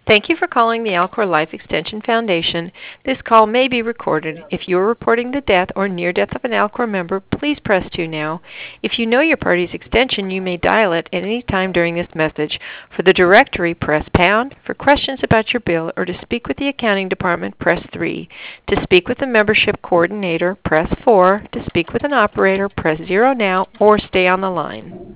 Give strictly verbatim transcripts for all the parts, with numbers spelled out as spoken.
Thank you for calling the Alcor Life Extension Foundation. This call may be recorded. If you are reporting the death or near death of an Alcor member, please press two now. If you know your party's extension, you may dial it at any time during this message. For the directory, press pound. For questions about your bill or to speak with the accounting department, press three. To speak with the membership coordinator, press four. To speak with an operator, press zero now or stay on the line.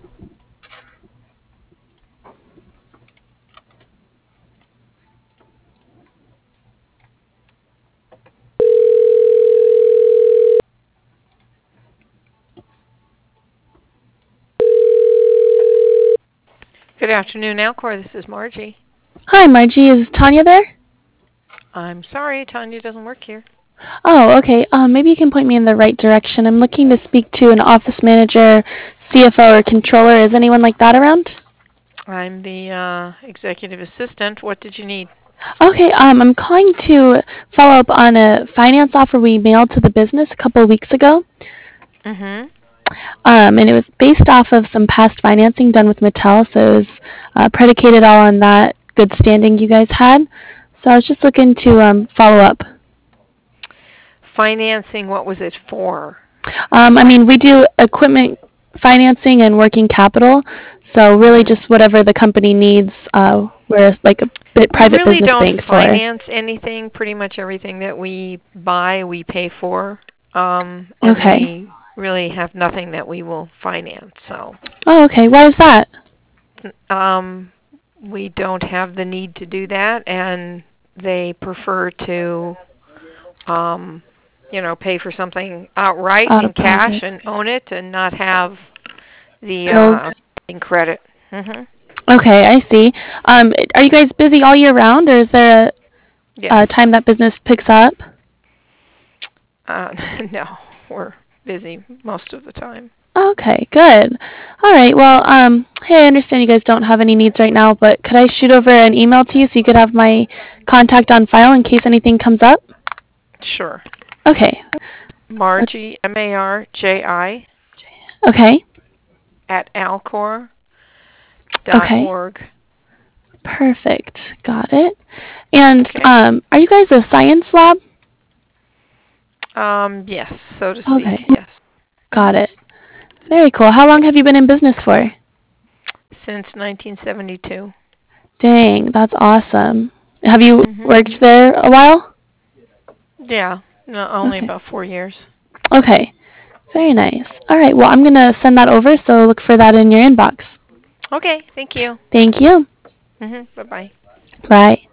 Good afternoon, Alcor. This is Margie. Hi, Margie. Is Tanya there? I'm sorry, Tanya doesn't work here. Oh, okay. Um, maybe you can point me in the right direction. I'm looking to speak to an office manager, C F O, or controller. Is anyone like that around? I'm the uh, executive assistant. What did you need? Okay. Um, I'm calling to follow up on a finance offer we mailed to the business a couple of weeks ago. Mm-hmm. Um, and it was based off of some past financing done with Mattel, so it was uh, predicated all on that good standing you guys had. So I was just looking to um, follow up. Financing, what was it for? Um, I mean, we do equipment financing and working capital, so really just whatever the company needs, uh, we're like a bit We private really business don't bank for. finance anything. Pretty much everything that we buy, we pay for. Um, and Okay. we really have nothing that we will finance. So, Oh, okay. Why is that? um, we don't have the need to do that, and they prefer to, um, you know, pay for something outright Out in of cash pocket. and own it, and not have the Bills. uh, in credit. Mm-hmm. Okay, I see. Um, are you guys busy all year round, or is there a, Yes. a time that business picks up? Uh, no, we're busy most of the time. Okay, good. All right. Well, um, hey, I understand you guys don't have any needs right now, but could I shoot over an email to you so you could have my contact on file in case anything comes up? Sure. Okay. Margie, M A R J I, Okay. at alcor dot Okay. org. Perfect. Got it. And Okay. um, are you guys a science lab? Um, yes, so to speak, Okay. yes. Got it. Very cool. How long have you been in business for? Since nineteen seventy-two. Dang, that's awesome. Have you Mhm. worked there a while? Yeah, no, only Okay. about four years. Okay. Very nice. All right. Well, I'm going to send that over, so look for that in your inbox. Okay, thank you. Thank you. Mhm. Bye-bye. Bye.